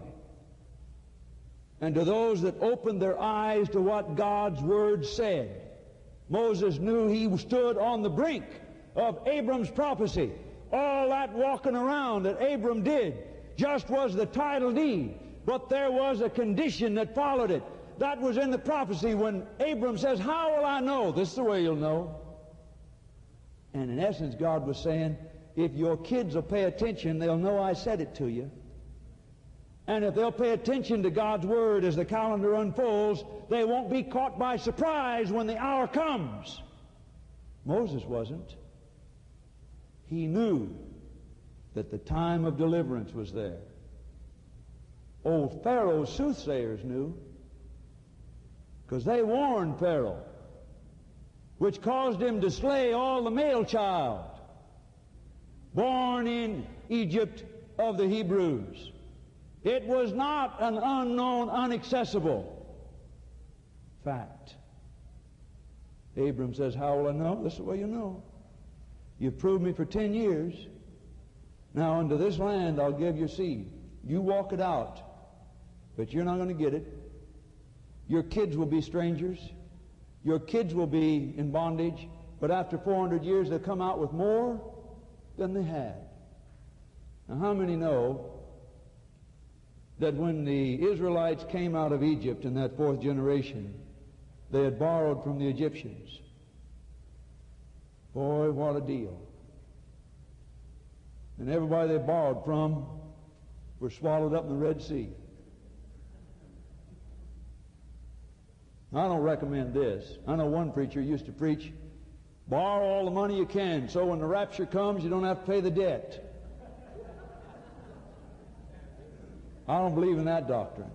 And to those that opened their eyes to what God's Word said, Moses knew he stood on the brink of Abram's prophecy. All that walking around that Abram did just was the title deed, but there was a condition that followed it. That was in the prophecy when Abram says, "How will I know?" This is the way you'll know. And in essence, God was saying, if your kids will pay attention, they'll know I said it to you. And if they'll pay attention to God's Word as the calendar unfolds, they won't be caught by surprise when the hour comes. Moses wasn't. He knew that the time of deliverance was there. Old Pharaoh's soothsayers knew, because they warned Pharaoh, which caused him to slay all the male child born in Egypt of the Hebrews. It was not an unknown, inaccessible fact. Abram says, "How will I know?" This is the way you know. You've proved me for ten years. Now unto this land I'll give your seed. You walk it out, but you're not going to get it. Your kids will be strangers. Your kids will be in bondage, but after four hundred years they'll come out with more than they had. Now how many know that when the Israelites came out of Egypt in that fourth generation, they had borrowed from the Egyptians? Boy, what a deal. And everybody they borrowed from were swallowed up in the Red Sea. I don't recommend this. I know one preacher used to preach, borrow all the money you can, so when the rapture comes, you don't have to pay the debt. I don't believe in that doctrine.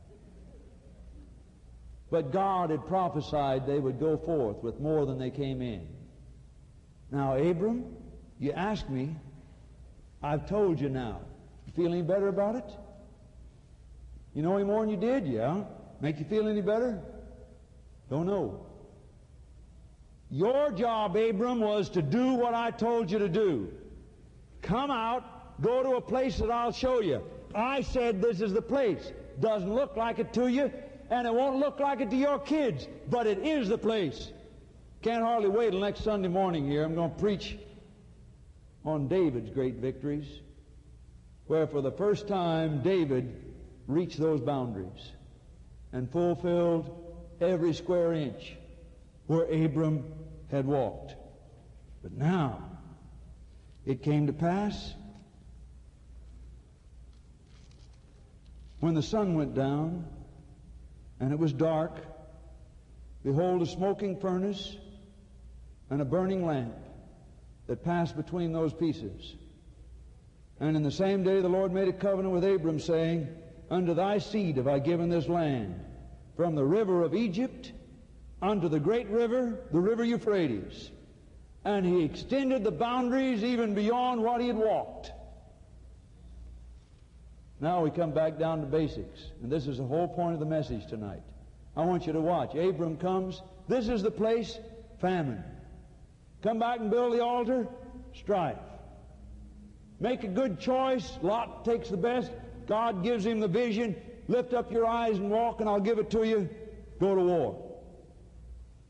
But God had prophesied they would go forth with more than they came in. Now, Abram, you ask me, I've told you now. You feel any better about it? You know any more than you did? Yeah. Make you feel any better? Don't know. Your job, Abram, was to do what I told you to do. Come out, go to a place that I'll show you. I said this is the place. Doesn't look like it to you, and it won't look like it to your kids, but it is the place. Can't hardly wait till next Sunday morning here. I'm going to preach on David's great victories, where for the first time David reached those boundaries and fulfilled every square inch where Abram had walked. But now it came to pass, when the sun went down and it was dark, behold, a smoking furnace and a burning lamp that passed between those pieces. And in the same day the Lord made a covenant with Abram, saying, unto thy seed have I given this land, from the river of Egypt unto the great river, the river Euphrates. And he extended the boundaries even beyond what he had walked. Now we come back down to basics, and this is the whole point of the message tonight. I want you to watch. Abram comes. This is the place, famine. Come back and build the altar, strife. Make a good choice. Lot takes the best. God gives him the vision. Lift up your eyes and walk, and I'll give it to you. Go to war.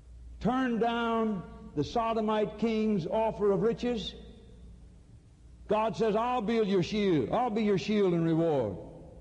Turn down the Sodomite king's offer of riches. God says, I'll be your shield. I'll be your shield and reward.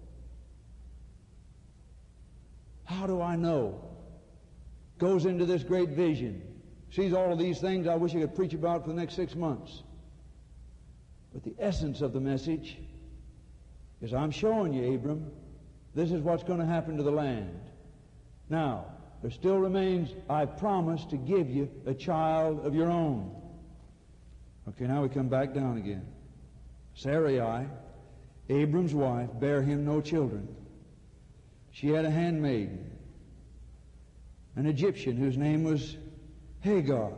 How do I know? Goes into this great vision. Sees all of these things I wish I could preach about for the next six months. But the essence of the message is I'm showing you, Abram, this is what's going to happen to the land. Now, there still remains, I promise to give you a child of your own. Okay, now we come back down again. Sarai, Abram's wife, bare him no children. She had a handmaiden, an Egyptian whose name was Hagar.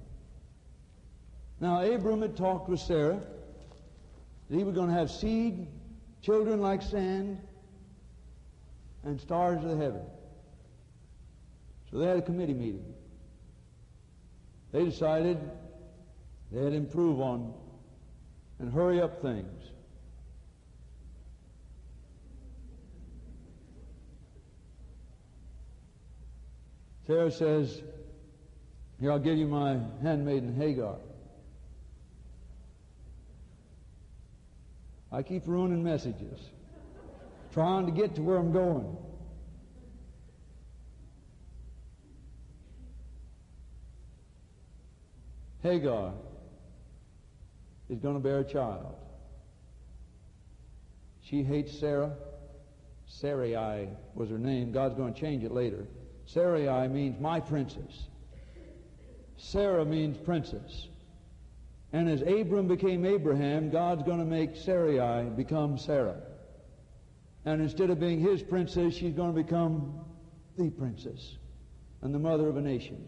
Now, Abram had talked with Sarah that he was going to have seed, children like sand, and stars of the heaven. So they had a committee meeting. They decided they had to improve on and hurry up things. Sarah says, here, I'll give you my handmaiden Hagar. I keep ruining messages, trying to get to where I'm going. Hagar is going to bear a child. She hates Sarah. Sarai was her name. God's going to change it later. Sarai means my princess. Sarah means princess. And as Abram became Abraham, God's going to make Sarai become Sarah. And instead of being his princess, she's going to become the princess and the mother of a nation.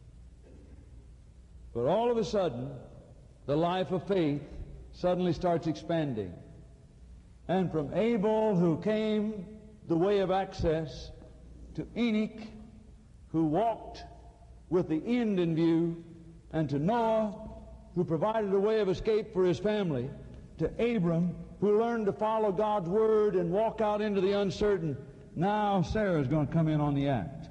But all of a sudden, the life of faith suddenly starts expanding. And from Abel, who came the way of access, to Enoch, who walked with the end in view, and to Noah, who provided a way of escape for his family, to Abram, who learned to follow God's word and walk out into the uncertain. Now Sarah is going to come in on the act.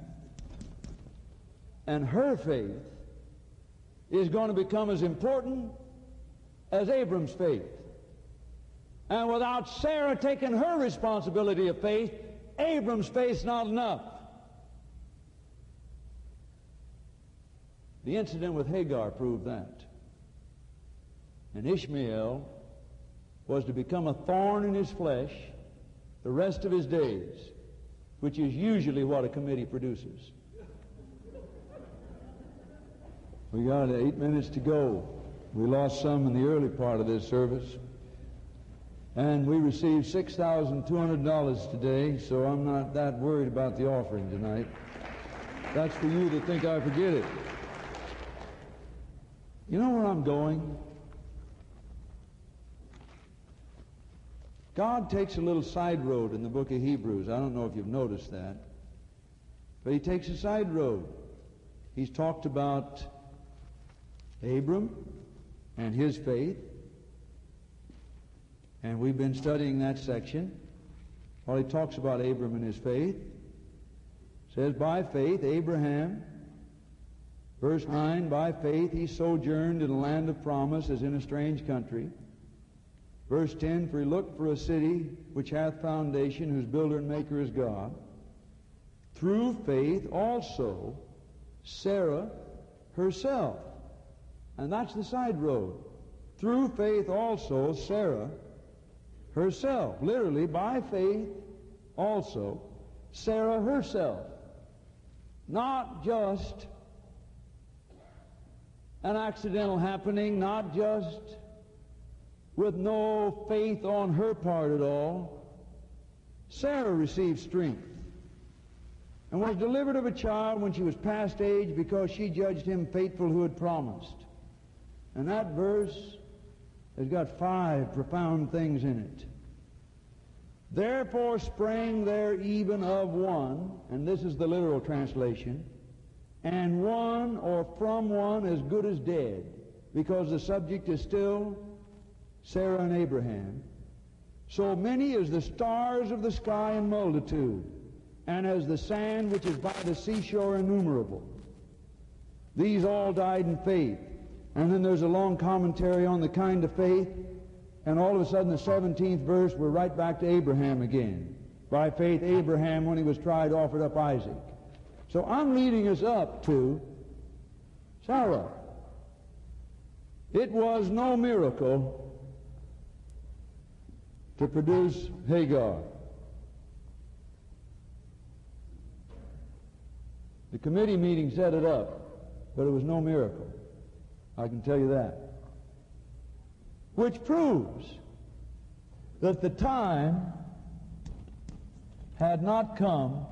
And her faith is going to become as important as Abram's faith. And without Sarah taking her responsibility of faith, Abram's faith's not enough. The incident with Hagar proved that. And Ishmael was to become a thorn in his flesh the rest of his days, which is usually what a committee produces. We got eight minutes to go. We lost some in the early part of this service. And we received six thousand two hundred dollars today, so I'm not that worried about the offering tonight. That's for you to think I forget it. You know where I'm going? God takes a little side road in the book of Hebrews. I don't know if you've noticed that. But he takes a side road. He's talked about Abram and his faith. And we've been studying that section. While he talks about Abram and his faith, it says, by faith, Abraham, verse nine, by faith he sojourned in a land of promise as in a strange country. Verse ten, for he looked for a city which hath foundation, whose builder and maker is God. Through faith also Sarah herself. And that's the side road. Through faith also Sarah herself. Literally, by faith also Sarah herself. Not just an accidental happening, not just with no faith on her part at all. Sarah received strength and was delivered of a child when she was past age, because she judged him faithful who had promised. And that verse has got five profound things in it. Therefore sprang there even of one, and this is the literal translation, and one or from one as good as dead, because the subject is still Sarah and Abraham. So many as the stars of the sky in multitude, and as the sand which is by the seashore innumerable. These all died in faith. And then there's a long commentary on the kind of faith And all of a sudden, the seventeenth verse, we're right back to Abraham again. By faith, Abraham, when he was tried, offered up Isaac. So I'm leading us up to Sarah. It was no miracle to produce Hagar. The committee meeting set it up, but it was no miracle. I can tell you that. Which proves that the time had not come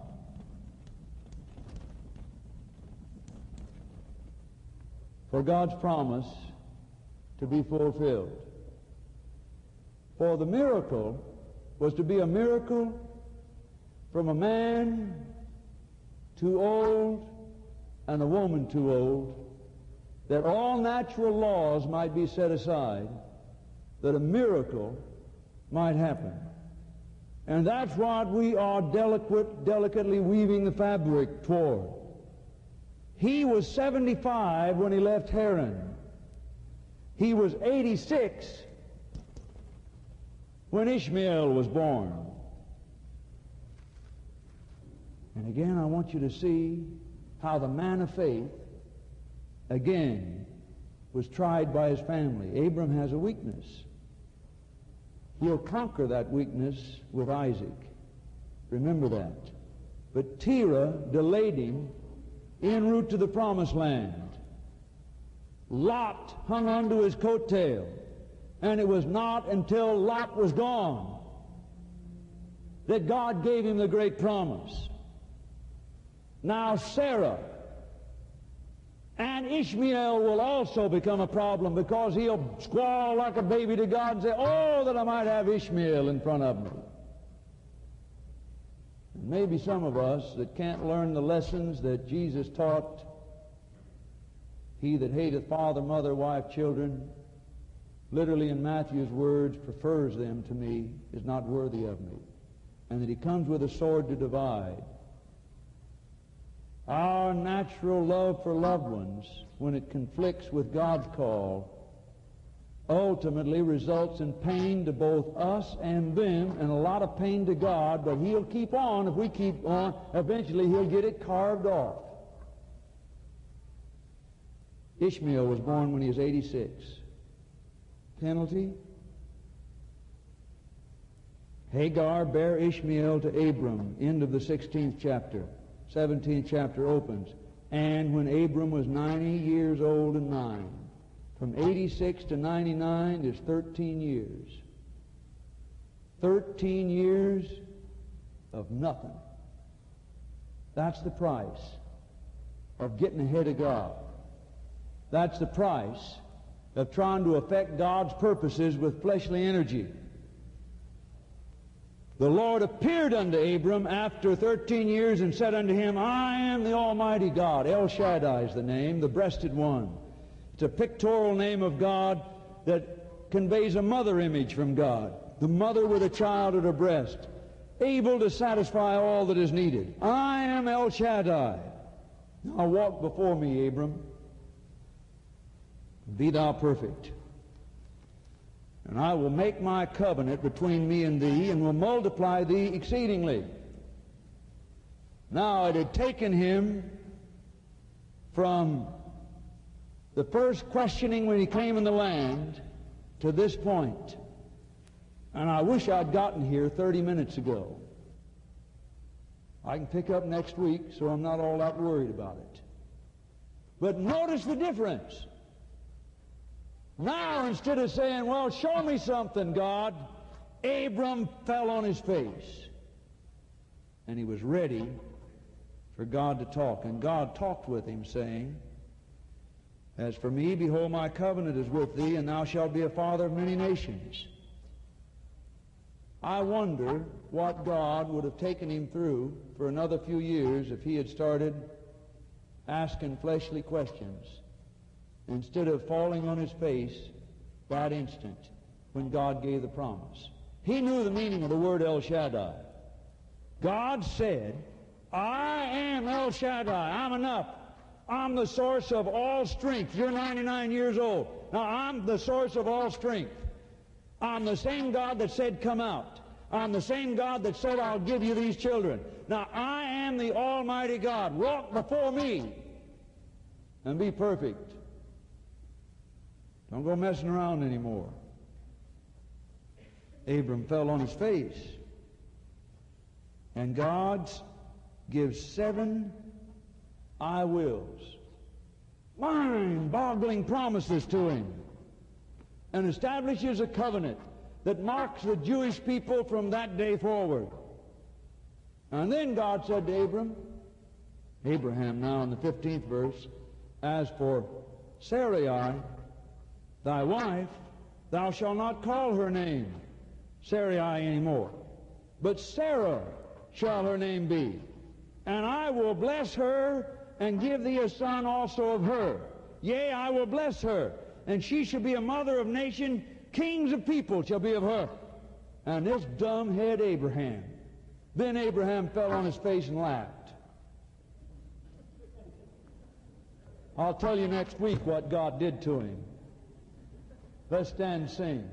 for God's promise to be fulfilled. For the miracle was to be a miracle from a man too old and a woman too old, that all natural laws might be set aside, that a miracle might happen. And that's what we are delicate, delicately weaving the fabric toward. He was seventy-five when he left Haran. He was eighty-six when Ishmael was born. And again, I want you to see how the man of faith, again, was tried by his family. Abram has a weakness. He'll conquer that weakness with Isaac. Remember that. But Terah delayed him en route to the promised land. Lot hung onto his coattail, and it was not until Lot was gone that God gave him the great promise. Now Sarah and Ishmael will also become a problem, because he'll squall like a baby to God and say, "Oh, that I might have Ishmael in front of me." And maybe some of us that can't learn the lessons that Jesus taught, "He that hateth father, mother, wife, children," literally in Matthew's words, "prefers them to me, is not worthy of me," and that he comes with a sword to divide. Our natural love for loved ones, when it conflicts with God's call, ultimately results in pain to both us and them, and a lot of pain to God, but he'll keep on. If we keep on, eventually he'll get it carved off. Ishmael was born when he was eighty-six. Penalty? Hagar bare Ishmael to Abram. End of the sixteenth chapter. seventeenth chapter opens. And when Abram was ninety years old and nine. From eighty-six to ninety-nine is thirteen years. thirteen years of nothing. That's the price of getting ahead of God. That's the price of trying to affect God's purposes with fleshly energy. The Lord appeared unto Abram after thirteen years and said unto him, "I am the Almighty God." El Shaddai is the name, the breasted one. It's a pictorial name of God that conveys a mother image from God. The mother with a child at her breast, able to satisfy all that is needed. I am El Shaddai. Now walk before me, Abram. Be thou perfect. And I will make my covenant between me and thee, and will multiply thee exceedingly. Now it had taken him from the first questioning when he came in the land to this point. And I wish I'd gotten here thirty minutes ago. I can pick up next week, so I'm not all that worried about it. But notice the difference. Now, instead of saying, "Well, show me something, God," Abram fell on his face. And he was ready for God to talk. And God talked with him, saying, "As for me, behold, my covenant is with thee, and thou shalt be a father of many nations." I wonder what God would have taken him through for another few years if he had started asking fleshly questions, instead of falling on his face that instant when God gave the promise. He knew the meaning of the word El Shaddai. God said, "I am El Shaddai. I'm enough. I'm the source of all strength." You're ninety-nine years old. Now, I'm the source of all strength. I'm the same God that said, come out. I'm the same God that said, I'll give you these children. Now, I am the Almighty God. Walk before me and be perfect. Don't go messing around anymore. Abram fell on his face. And God gives seven I wills, mind-boggling promises to him, and establishes a covenant that marks the Jewish people from that day forward. And then God said to Abram, Abraham now in the fifteenth verse, as for Sarai, thy wife, thou shalt not call her name Sarai anymore, but Sarah shall her name be. And I will bless her and give thee a son also of her. Yea, I will bless her, and she shall be a mother of nations, kings of people shall be of her. And this dumbhead Abraham. Then Abraham fell on his face and laughed. I'll tell you next week what God did to him. Let's stand and sing.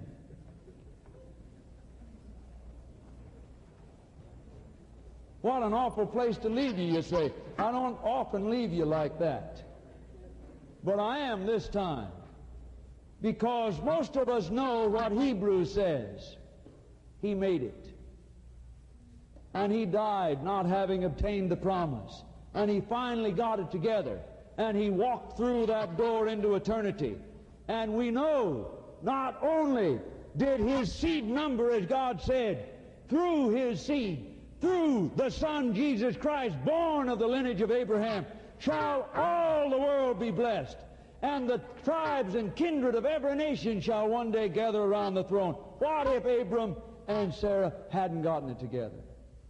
What an awful place to leave you, you say. I don't often leave you like that. But I am this time. Because most of us know what Hebrews says. He made it. And he died not having obtained the promise. And he finally got it together. And he walked through that door into eternity. And we know not only did his seed number, as God said, through his seed, through the Son Jesus Christ, born of the lineage of Abraham, shall all the world be blessed. And the tribes and kindred of every nation shall one day gather around the throne. What if Abram and Sarah hadn't gotten it together?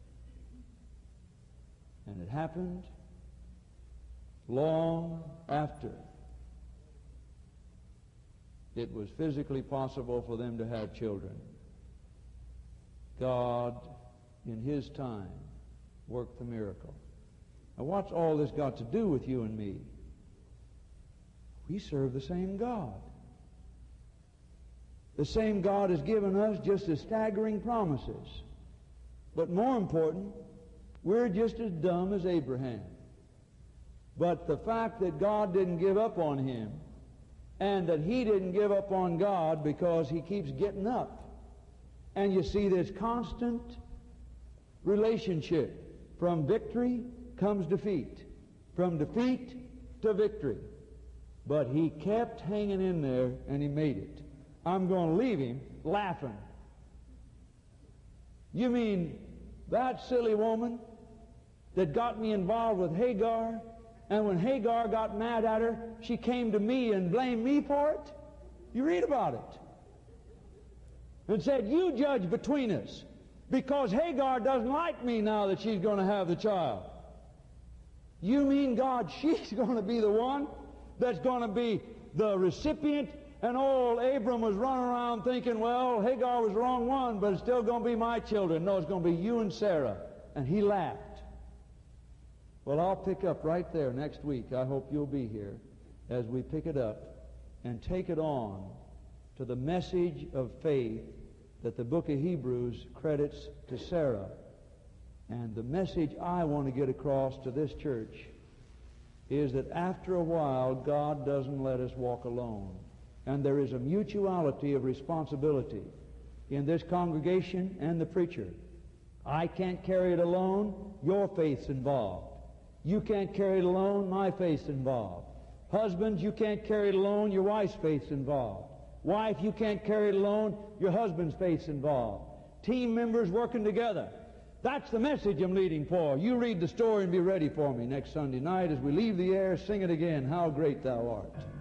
And it happened long after it was physically possible for them to have children. God, in his time, worked the miracle. Now what's all this got to do with you and me? We serve the same God. The same God has given us just as staggering promises. But more important, we're just as dumb as Abraham. But the fact that God didn't give up on him, and that he didn't give up on God because he keeps getting up. And you see this constant relationship. From victory comes defeat. From defeat to victory. But he kept hanging in there, and he made it. I'm going to leave him laughing. You mean that silly woman that got me involved with Hagar, and when Hagar got mad at her, she came to me and blamed me for it? You read about it. And said, you judge between us, because Hagar doesn't like me now that she's going to have the child. You mean, God, she's going to be the one that's going to be the recipient? And old Abram was running around thinking, well, Hagar was the wrong one, but it's still going to be my children. No, it's going to be you and Sarah. And he laughed. Well, I'll pick up right there next week. I hope you'll be here as we pick it up and take it on to the message of faith that the book of Hebrews credits to Sarah. And the message I want to get across to this church is that after a while, God doesn't let us walk alone. And there is a mutuality of responsibility in this congregation and the preacher. I can't carry it alone. Your faith's involved. You can't carry it alone. My faith's involved. Husbands, you can't carry it alone. Your wife's faith's involved. Wife, you can't carry it alone. Your husband's faith's involved. Team members working together. That's the message I'm leading for. You read the story and be ready for me next Sunday night as we leave the air. Sing it again, How Great Thou Art.